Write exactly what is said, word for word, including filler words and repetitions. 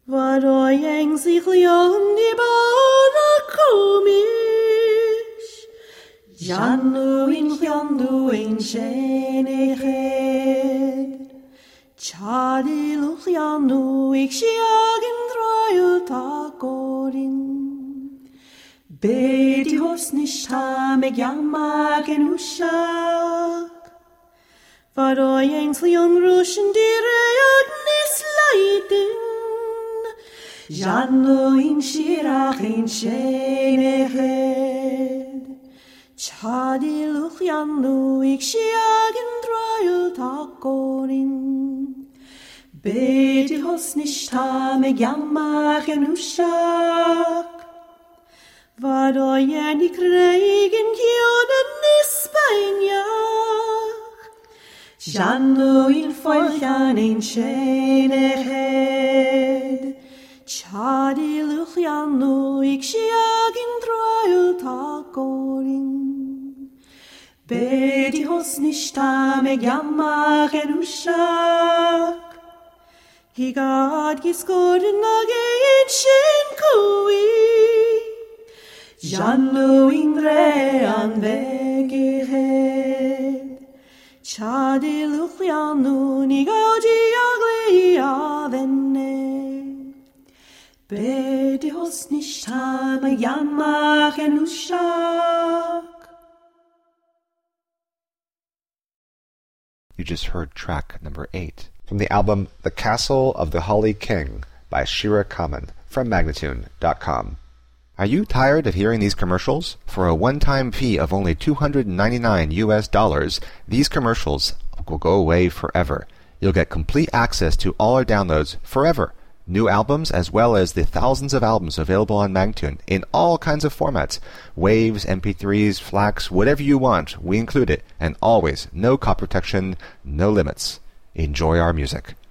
Varoyeng sich lion di barakomish. Janu in chiandu in sheneched. Chadi luchianu ik shiagin droyul takorin. Bedi hos nishta meg yamagen ushak. Varoyeng lion rushen direyag nisleiten. Janu in shirach in sheneched. Chadi luchianu ik shiagin droyul takorin. Beti hos nishta meg yamagen ushak. Vadoyen ik regen kioden nispainjach. Janu in folchan in sheneched. Chadi luchianu ik shiagin droyul takorin. Beti hos nishta meg yamagen ushak. Higad giskorin agein shen kui. Janu in rean vegehed. Chadi luchianu nigadi agli avenne. Beti hos nishta meg yamagen ushak. You just heard track number eight from the album The Castle of the Holly King by Shira Kamen from Magnatune dot com. Are you tired of hearing these commercials? For a one-time fee of only two hundred ninety-nine U S dollars, these commercials will go away forever. You'll get complete access to all our downloads forever. New albums as well as the thousands of albums available on Magnatune in all kinds of formats. Waves, M P threes, FLACs, whatever you want, we include it. And always, no copy protection, no limits. Enjoy our music.